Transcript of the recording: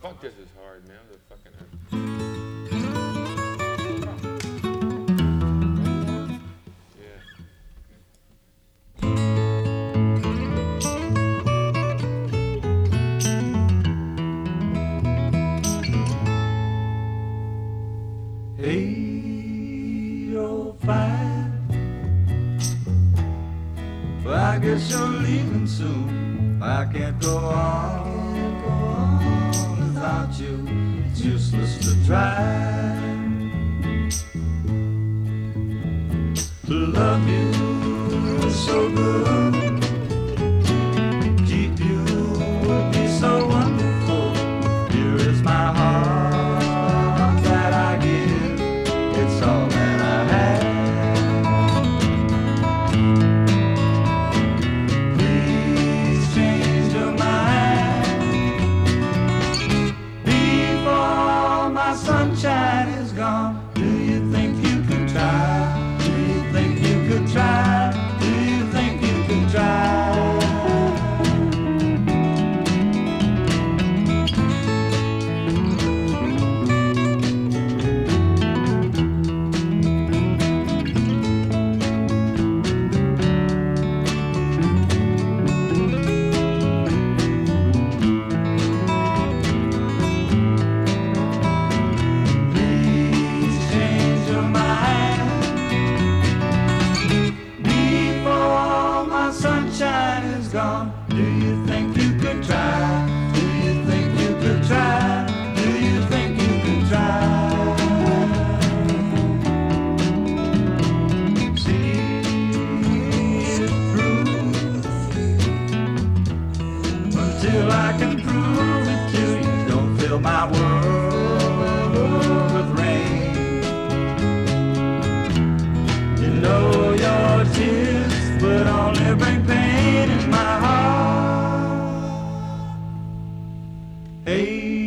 Fuck, this is hard, man. The fucking. Yeah. Hey, old five. Well, I guess you're leaving soon. I can't go on without you. It's useless to try to love you so good. Keep you would be so wonderful. Here is my heart that I give. It's all that I have. Please change your mind before my sunshine is gone. Do you think you could try? Do you think you could try? Do you think you could try? Please change your mind before my sunshine is gone. Do you think you could try? Do you think you could try? Do you think you could try? See it through until I can prove it to you. Don't fill my world with rain. You know your tears would only bring pain in my heart. Hey,